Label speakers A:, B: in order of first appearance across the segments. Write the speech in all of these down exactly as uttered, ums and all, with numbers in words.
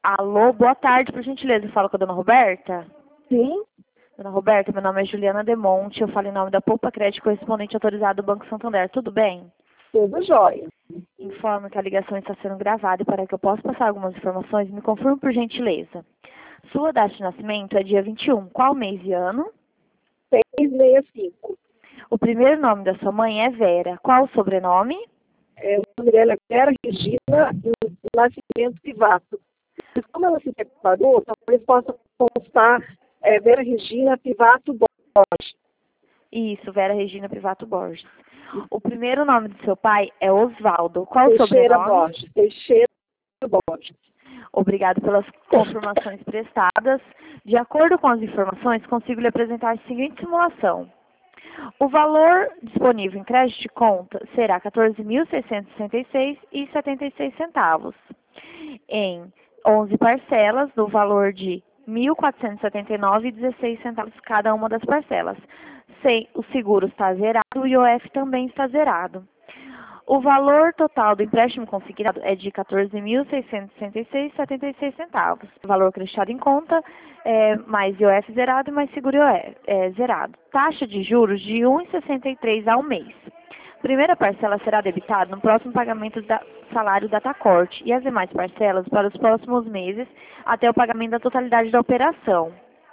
A: Alô, boa tarde, por gentileza, eu falo com a dona Roberta?
B: Sim,
A: Dona Roberta, meu nome é Juliana Demonte, eu falo em nome da Poupa Crédito, correspondente autorizado do Banco Santander, tudo bem?
B: tudo jóia.
A: Informo que a ligação está sendo gravada e para que eu possa passar algumas informações, me confirme por gentileza. Sua data de nascimento é dia vinte e um, qual mês e ano?
B: seis sessenta e cinco.
A: O primeiro nome da sua mãe é Vera, qual o sobrenome?
B: É, o nome dela é Vera Regina e o nascimento Pivato. Mas como ela se separou, talvez possa constar é, Vera Regina Pivato Borges.
A: Isso, Vera Regina Privato Borges. O primeiro nome do seu pai é Osvaldo, qual o
B: Teixeira
A: sobrenome?
B: Borges. Teixeira Borges.
A: Obrigado pelas confirmações prestadas. De acordo com as informações, consigo lhe apresentar a seguinte simulação. O valor disponível em crédito de conta será quatorze mil seiscentos e sessenta e seis reais e setenta e seis centavos, em onze parcelas, do valor de mil quatrocentos e setenta e nove reais e dezesseis centavos cada uma das parcelas. Sem, o seguro está zerado e o I O F também está zerado. O valor total do empréstimo consignado é de quatorze mil seiscentos e sessenta e seis reais e setenta e seis centavos. O valor creditado em conta é mais I O F zerado e mais seguro I O F, é, zerado. Taxa de juros de um vírgula sessenta e três ao mês. Primeira parcela será debitada no próximo pagamento do salário da Tacorte e as demais parcelas para os próximos meses até o pagamento da totalidade da operação.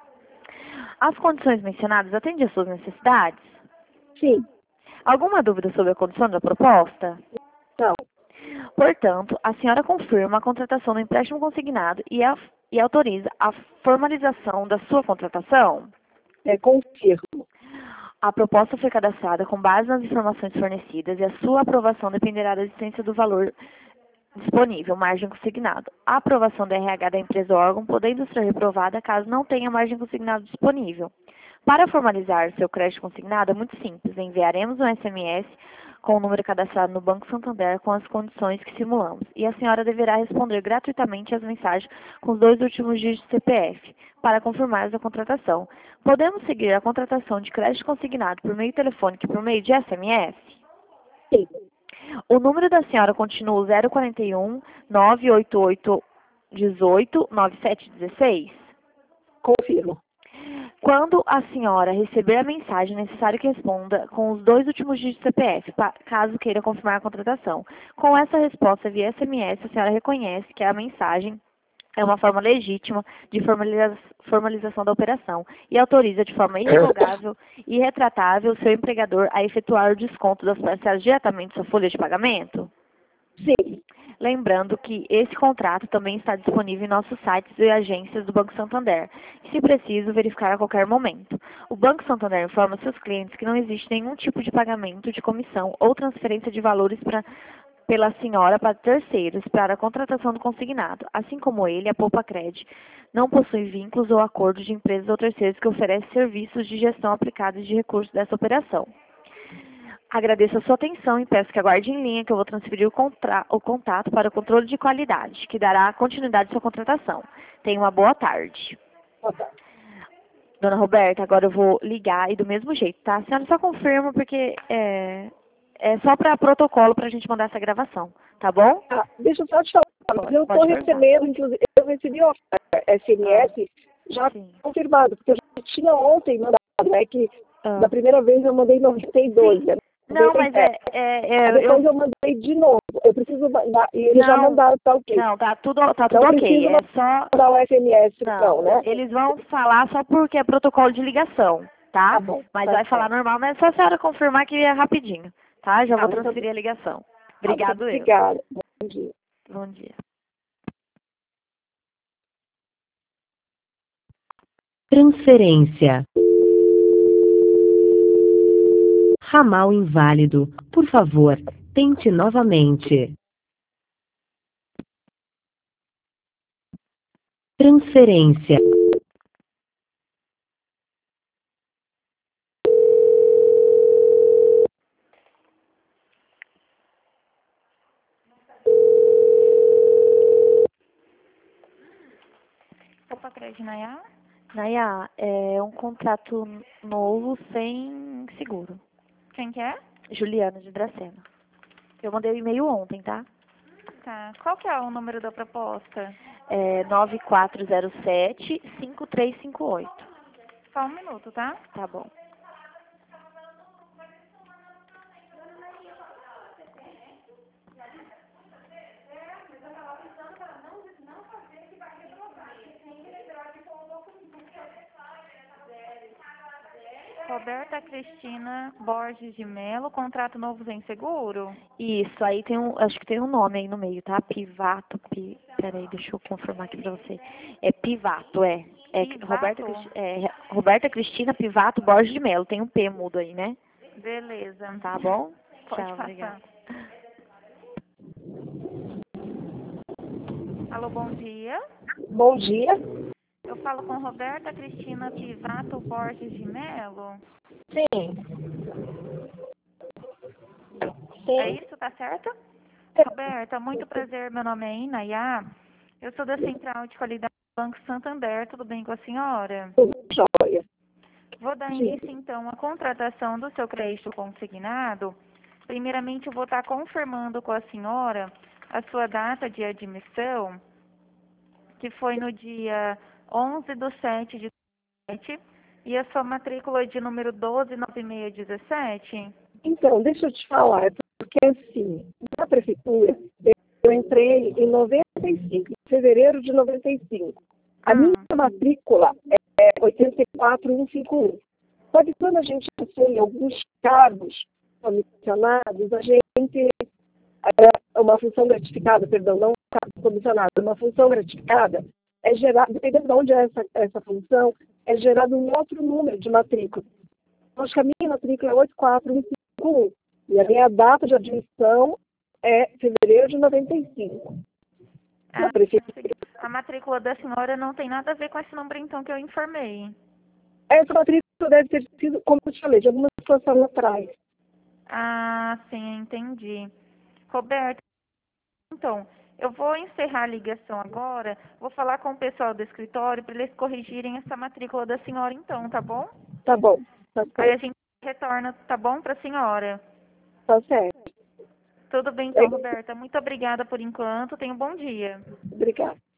A: As condições mencionadas atendem às suas necessidades?
B: Sim,
A: Alguma dúvida sobre a condição da proposta?
B: não.
A: Portanto, a senhora confirma a contratação do empréstimo consignado e, a, e autoriza a formalização da sua contratação?
B: É, confirmo.
A: A proposta foi cadastrada com base nas informações fornecidas e a sua aprovação dependerá da existência do valor disponível, margem consignado. A aprovação da R H da empresa ou órgão podendo ser reprovada caso não tenha margem consignado disponível. Para formalizar seu crédito consignado é muito simples. Enviaremos um S M S com o número cadastrado no Banco Santander com as condições que simulamos. E a senhora deverá responder gratuitamente às mensagens com os dois últimos dígitos do C P F para confirmar a contratação. Podemos seguir a contratação de crédito consignado por meio telefônico e por meio de S M S?
B: Sim,
A: O número da senhora continua o zero quarenta e um, nove oito oito, dezoito, noventa e sete dezesseis?
B: confirmo.
A: Quando a senhora receber a mensagem, é necessário que responda com os dois últimos dígitos do C P F, pa- caso queira confirmar a contratação. Com essa resposta via S M S, a senhora reconhece que a mensagem é uma forma legítima de formaliza- formalização da operação e autoriza de forma irrevogável e retratável o seu empregador a efetuar o desconto das parcelas diretamente da sua folha de pagamento?
B: Sim,
A: Lembrando que esse contrato também está disponível em nossos sites e agências do Banco Santander, e se preciso, verificar a qualquer momento. O Banco Santander informa seus clientes que não existe nenhum tipo de pagamento de comissão ou transferência de valores pra, pela senhora para terceiros para a contratação do consignado. Assim como ele, a Poupa Cred não possui vínculos ou acordos de empresas ou terceiros que oferecem serviços de gestão aplicados de recursos dessa operação. Agradeço a sua atenção e peço que aguarde em linha que eu vou transferir o, contra... o contato para o controle de qualidade, que dará continuidade à sua contratação. Tenha uma boa tarde. Dona Roberta, agora eu vou ligar e do mesmo jeito, tá? A senhora só confirma porque é, é só para protocolo para a gente mandar essa gravação, tá bom?
B: ah, deixa eu só te falar.
A: Pode,
B: Eu estou
A: pode perguntar.
B: recebendo, inclusive, eu recebi o S M S já
A: Sim.
B: confirmado, porque eu já tinha ontem mandado, né, que
A: Ah.
B: da primeira vez eu mandei noventa e dois,
A: Sim.
B: né?
A: Não, mas é... é, é
B: Depois
A: eu...
B: eu mandei de novo. Eu preciso mandar. E eles já
A: Não,
B: mandaram, tá ok.
A: não, tá tudo, tá tudo
B: Não
A: ok.
B: preciso
A: É só...
B: mandar o S M S,
A: Não,
B: não, né?
A: eles vão falar só porque é protocolo de ligação, tá?
B: Tá bom.
A: Mas
B: tá
A: vai falar
B: certo.
A: normal, mas é só a senhora confirmar que é rapidinho, tá? Já
B: Tá,
A: vou
B: muito
A: transferir a ligação.
B: tá,
A: Obrigado,
B: muito
A: eu.
B: obrigada. Bom dia.
A: Bom dia.
C: Transferência. Ramal inválido. Por favor, tente novamente. Transferência.
A: Opa, Cred Nayá? Nayá, é um contrato novo sem seguro.
D: Quem que é?
A: Juliana de Dracena. Eu mandei o e-mail ontem, tá?
D: Tá. Qual que é o número da proposta?
A: É nove quatro zero sete, cinco três cinco oito.
D: Só um minuto, tá?
A: Tá bom.
D: Roberta Cristina Borges de Melo, contrato novo sem seguro?
A: Isso, aí tem um, acho que tem um nome aí no meio, tá? Pivato, pi, peraí, deixa eu confirmar aqui pra você. É Pivato, é. É
D: Pivato?
A: Roberta, Cristi- é Roberta Cristina Pivato Borges de Melo, tem um P mudo aí, né?
D: Beleza.
A: Tá bom?
D: Pode
A: Tchau,
D: passar.
A: obrigada.
D: Alô, bom dia.
B: Bom dia.
D: Eu falo com Roberta Cristina Pivato Borges de Melo.
B: Sim.
D: É
B: Sim.
D: isso, tá certo? Roberta, muito prazer. Meu nome é Inayá. Eu sou da Central de Qualidade do Banco Santander. Tudo bem com a senhora?
B: Tudo jóia.
D: Vou dar início, então, à contratação do seu crédito consignado. Primeiramente, eu vou estar confirmando com a senhora a sua data de admissão, que foi no dia onze de sete de sete, e a sua matrícula de número doze nove seis um sete.
B: Então, deixa eu te falar, porque assim, na prefeitura, eu entrei em noventa e cinco, em fevereiro de noventa e cinco. A
D: Hum.
B: minha matrícula é oitenta e quatro mil cento e cinquenta e um. Só que quando a gente assume alguns cargos comissionados, a gente, é, uma função gratificada, perdão, não cargo comissionado, uma função gratificada, é gerada, dependendo de onde é essa, essa função, é gerado um outro número de matrícula. Acho que a minha matrícula é oito quatro mil cento e cinquenta e um e a minha data de admissão é fevereiro de noventa e cinco. Na
D: A,
B: prefeitura.
D: a matrícula da senhora não tem nada a ver com esse número, então, que eu informei.
B: Essa matrícula deve ter sido, como eu te falei, de alguma situação atrás.
D: Ah, sim, entendi. Roberto, então, eu vou encerrar a ligação agora, vou falar com o pessoal do escritório para eles corrigirem essa matrícula da senhora, então, tá bom?
B: Tá bom, tá
D: Aí a
B: certo.
D: gente retorna, tá bom, para a senhora?
B: Tá certo.
D: Tudo bem, então, Roberta. Muito obrigada por enquanto. Tenha um bom dia.
B: Obrigada.